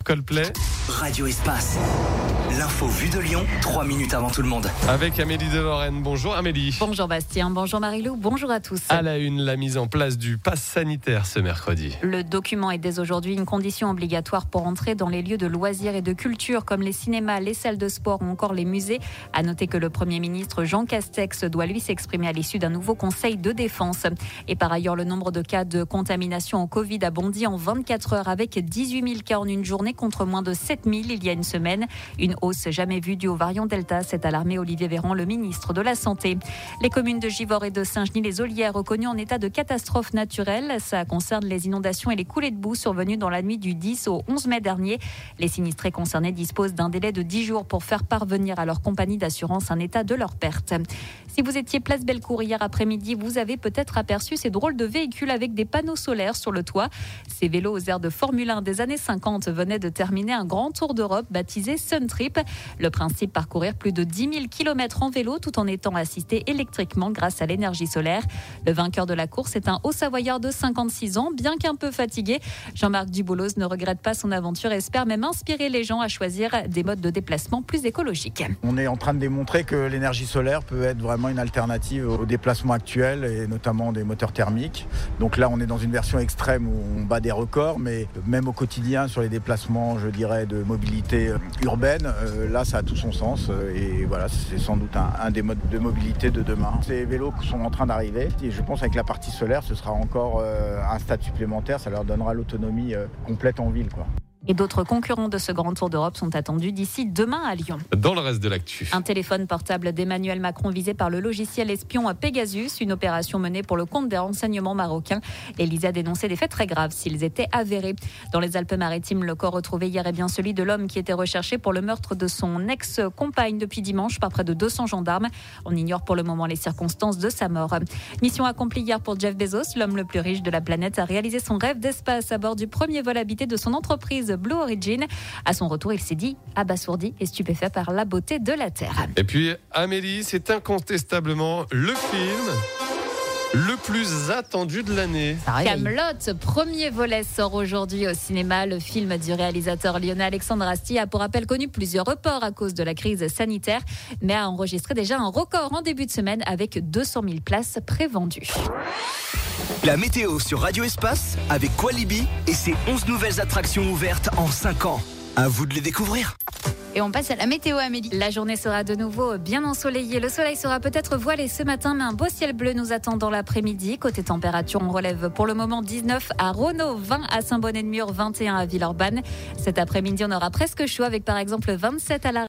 Coldplay. Radio Espace. L'info vue de Lyon, 3 minutes avant tout le monde. Avec Amélie de Lorraine. Bonjour Amélie. Bonjour Bastien, bonjour Marie-Lou, bonjour à tous. À la une, la mise en place du pass sanitaire ce mercredi. Le document est dès aujourd'hui une condition obligatoire pour entrer dans les lieux de loisirs et de culture comme les cinémas, les salles de sport ou encore les musées. À noter que le Premier ministre Jean Castex doit lui s'exprimer à l'issue d'un nouveau conseil de défense. Et par ailleurs, le nombre de cas de contamination en Covid a bondi en 24 heures avec 18 000 cas en une journée contre moins de 7 000 il y a une semaine. Une hausse jamais vue due au variant Delta, s'est alarmé Olivier Véran, le ministre de la Santé. Les communes de Givors et de Saint-Genis-les-Olières reconnues en état de catastrophe naturelle. Ça concerne les inondations et les coulées de boue survenues dans la nuit du 10 au 11 mai dernier. Les sinistrés concernés disposent d'un délai de 10 jours pour faire parvenir à leur compagnie d'assurance un état de leur perte. Si vous étiez place Bellecour hier après-midi, vous avez peut-être aperçu ces drôles de véhicules avec des panneaux solaires sur le toit. Ces vélos aux airs de Formule 1 des années 50 venaient de terminer un grand tour d'Europe baptisé Sun Trip. Le principe, parcourir plus de 10 000 km en vélo tout en étant assisté électriquement grâce à l'énergie solaire. Le vainqueur de la course est un Haut-Savoyard de 56 ans, bien qu'un peu fatigué. Jean-Marc Dubouloz ne regrette pas son aventure et espère même inspirer les gens à choisir des modes de déplacement plus écologiques. On est en train de démontrer que l'énergie solaire peut être vraiment une alternative aux déplacements actuels et notamment des moteurs thermiques. Donc là, on est dans une version extrême où on bat des records, mais même au quotidien sur les déplacements, je dirais, de mobilité urbaine, là, ça a tout son sens et voilà, c'est sans doute un des modes de mobilité de demain. Ces vélos sont en train d'arriver et je pense avec la partie solaire, ce sera encore un stade supplémentaire, ça leur donnera l'autonomie complète en ville, quoi. Et d'autres concurrents de ce grand tour d'Europe sont attendus d'ici demain à Lyon. Dans le reste de l'actu. Un téléphone portable d'Emmanuel Macron visé par le logiciel espion Pegasus, une opération menée pour le compte des renseignements marocains. L'Élysée a dénoncé des faits très graves s'ils étaient avérés. Dans les Alpes-Maritimes, le corps retrouvé hier est bien celui de l'homme qui était recherché pour le meurtre de son ex-compagne depuis dimanche par près de 200 gendarmes. On ignore pour le moment les circonstances de sa mort. Mission accomplie hier pour Jeff Bezos, l'homme le plus riche de la planète, a réalisé son rêve d'espace à bord du premier vol habité de son entreprise Blue Origin. À son retour, il s'est dit abasourdi et stupéfait par la beauté de la Terre. Et puis Amélie, c'est incontestablement le film le plus attendu de l'année. Kaamelott, premier volet, sort aujourd'hui au cinéma. Le film du réalisateur lyonnais Alexandre Astier a pour rappel connu plusieurs reports à cause de la crise sanitaire, mais a enregistré déjà un record en début de semaine avec 200 000 places prévendues. La météo sur Radio Espace avec Qualibi et ses 11 nouvelles attractions ouvertes en 5 ans. À vous de les découvrir. Et on passe à la météo, Amélie. La journée sera de nouveau bien ensoleillée. Le soleil sera peut-être voilé ce matin, mais un beau ciel bleu nous attend dans l'après-midi. Côté température, on relève pour le moment 19 à Renault, 20 à Saint-Bonnet-de-Mur, 21 à Villeurbanne. Cet après-midi, on aura presque chaud avec par exemple 27 à la